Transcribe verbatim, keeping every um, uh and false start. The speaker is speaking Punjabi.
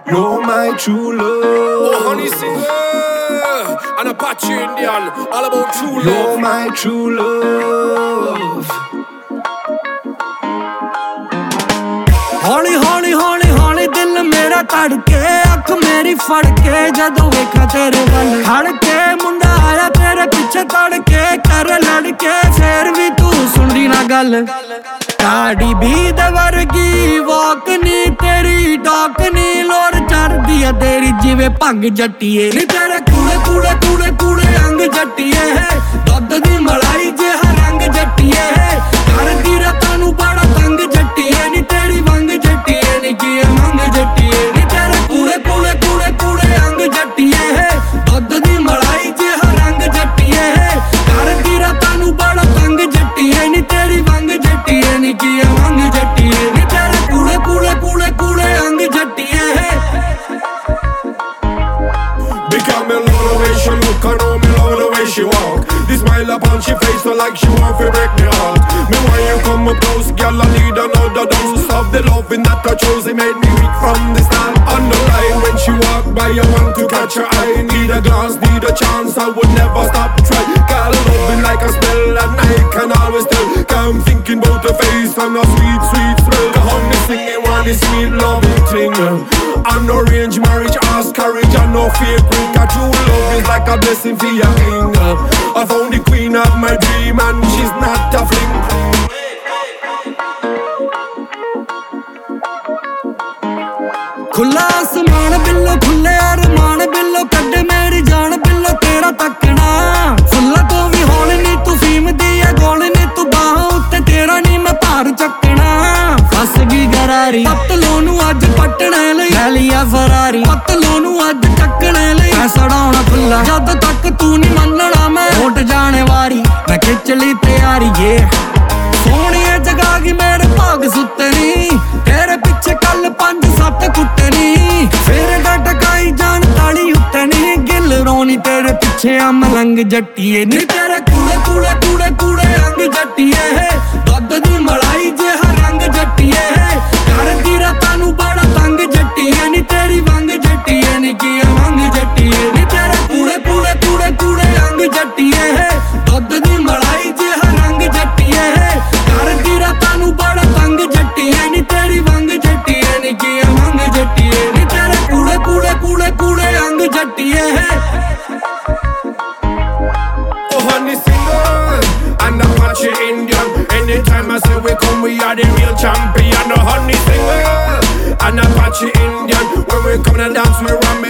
You're my true love. Oh, honey singer, and Apache Indian, all about true love. You're my true love. ਹੌਲੀ ਹੌਲੀ ਹੌਲੀ ਹੌਲੀ ਦਿਲ ਮੇਰਾ ਧੜਕੇ ਅੱਖ ਮੇਰੀ ਫੜ ਕੇ ਜਦੋਂ ਵੇਖਾਂ ਤੇਰੇ ਵੱਲ ਖੜ ਕੇ ਮੁੰਡਾ ਆਇਆ ਤੇਰੇ ਪਿੱਛੇ ਤੜਕੇ ਕਰ ਲੜ ਕੇ ਫੇਰ ਵੀ ਤੂੰ ਸੁਣਦੀ ਨਾ ਗੱਲ ਕਾੜੀ ਵੀ ਦੇ ਵਰਗੀ ਵਾਕ ਨੀ ਤੇਰੀ ਡਾਕ ਨੀ ਲੋਰ ਚੜਦੀ ਆ ਤੇਰੀ ਜਿਵੇਂ ਭੰਗ ਜੱਟੀਏ ਨੀ ਤੇਰੇ ਕੂੜੇ ਕੂੜੇ ਕੂੜੇ ਕੂੜੇ ਅੰਗ ਜੱਟੀਏ ਦੁੱਧ ਦੀ ਮਲਾਈ ਜਿਹਾ ਰੰਗ ਜੱਟੀਏ ਕਰਦੀ ਰਾਤਾਂ ਨੂੰ ਬੜਾ ਤੰਗ ਜੱਟੀਏ ਨੀ ਤੇਰੀ ਵੰਗ ਜੱਟੀਏ ਨੀ ਕੀ ਮੰਗ ਜੱਟੀਏ ਨੀ ਤੇਰੇ ਕੂੜੇ ਕੂੜੇ ਕੂੜੇ ਕੂੜੇ ਅੰਗ ਜੱਟੀਏ ਦੁੱਧ ਦੀ ਮਲਾਈ ਜਿਹਾ ਰੰਗ ਜੱਟੀਏ ਕਰਦੀ ਰਾਤਾਂ ਨੂੰ ਬੜਾ ਤੰਗ ਜੱਟੀਏ ਨੀ ਤੇਰੀ ਵੰਗ ਜੱਟੀਏ ਨੀ ਕੀ ਮੰਗ ਜੱਟੀਏ ਨੀ ਤੇਰੇ ਕੂੜੇ ਕੂੜੇ ਕੂੜੇ ਕੂੜੇ ਅੰਗ ਜੱਟੀਏ Become me love the way she look, I know me love the way she walk. The smile upon she face so like she want to break me heart. Me when you come up close, girl I need another dose of the loving that I chose. It made me weak from the start. On the line when she walk by, I want to catch her eye. Need a glance, need a chance, I would never stop try. Girl loving like a spell, and I can always tell. I'm thinking about the face and a sweet, sweet smell. The honey singing one is sweet loving thing. I'm no arranged marriage, ask courage, and no fake ring. A true love is like a blessing for your king. I found the queen of my dream and she's not a fling. ਖੁੱਲਾ ਅਸਮਾਨ ਬਿੱਲੋ ਖੁੱਲੇ ਅਰਮਾਨ ਬਿੱਲੋ ਕੱਢ ਮੇਰੀ ਜਾਨ ਬਿੱਲੋ ਤੇਰਾ ਤੱਕਣਾ ਫੁੱਲਾਂ ਤੋਂ ਵੀ ਹੌਲ ਨੀ ਤੂੰ ਫੀਮਦੀ ਐ ਗੋਲ ਨੀ ਤੂੰ ਬਾਹਾਂ ਉੱਤੇ ਤੇਰਾ ਨੀ ਮੈਂ ਭਾਰ ਚੱਕਣਾ ਫਸ ਗਈ ਗਰਾਰੀ ਪਤਲੋ ਨੂੰ ਅੱਜ ਪੱਟਣੇ ਲਈ ਲੈ ਲਿਆ ਫਰਾਰੀ ਪਤਲੋ ਨੂੰ ਅੱਜ ਚੱਕਣੇ ਲਈ ਐ ਸੜਾਉਣਾ ਖੁੱਲਾ ਜਦ ਤੱਕ ਤੂੰ ਨੀ ਮੰਨਣਾ ਮੈਂ ਉੱਡ ਜਾਣੇ ਵਾਰੀ ਮੈਂ ਖਿੱਚ ਲਈ ਤਿਆਰੀ ਏ ਸੋਹਣੀਏ ਜਗਾ ਗਈ ਮੇਰੇ ਭਾਗ ਸੁੱਤੇ ਨੀ ਤੇਰੇ ਪਿੱਛੇ ਕੱਲ ਪੰਜ ਸੱਤ ਕੁੱਟੇ ਨੀ ਫੇਰ ਡਟਕਾਈ ਜਾਨ ਤਾਲੀ ਉੱਤੇ ਨੀ ਗਿੱਲ ਰੋਣੀ ਤੇਰੇ ਪਿੱਛੇ ਆ ਮਲੰਗ ਜੱਟੀਏ ਨੀ ਤੇਰੇ ਕੂੜੇ ਕੂੜੇ ਕੂੜੇ ਕੂੜੇ ਅੰਗ ਜੱਟੀਏ ਦੁੱਧ ਦੀ ਮਲਾਈ ਜਿਹਾ ਰੰਗ ਜੱਟੀਏ ਕਰਦੀ ਰਾਤਾਂ ਨੂੰ ਬੜਾ ਤੰਗ ਜੱਟੀਏ ਨੀ ਤੇਰੀ ਵੰਗ ਜੱਟੀਏ ਨੀ ਕੀ ਮੰਗ ਜੱਟੀਏ ਨੀ ਤੇਰੇ ਕੂੜੇ ਕੂੜੇ ਕੂੜੇ ਕੂੜੇ ਅੰਗ ਜੱਟੀਏ ਦੁੱਧ ਦੀ ਮਲਾਈ ਜਿਹਾ ਰੰਗ ਜੱਟੀਏ ਕਰਦੀ ਰਾਤਾਂ ਨੂੰ ਬੜਾ ਤੰਗ ਜੱਟੀਏ ਨੀ ਤੇਰੀ ਵੰਗ ਜੱਟੀਏ ਨੀ ਕੀ ਮੰਗ ਜੱਟੀਏ ਨੀ ਤੇਰੇ ਕੂੜੇ ਕੂੜੇ ਕੂੜੇ ਕੂੜੇ ਅੰਗ ਜੱਟੀਏ Oh honey singer, and Apache Indian. Anytime I say we come, we are the real champion. Oh honey singer, and Apache Indian. When we come and dance, we run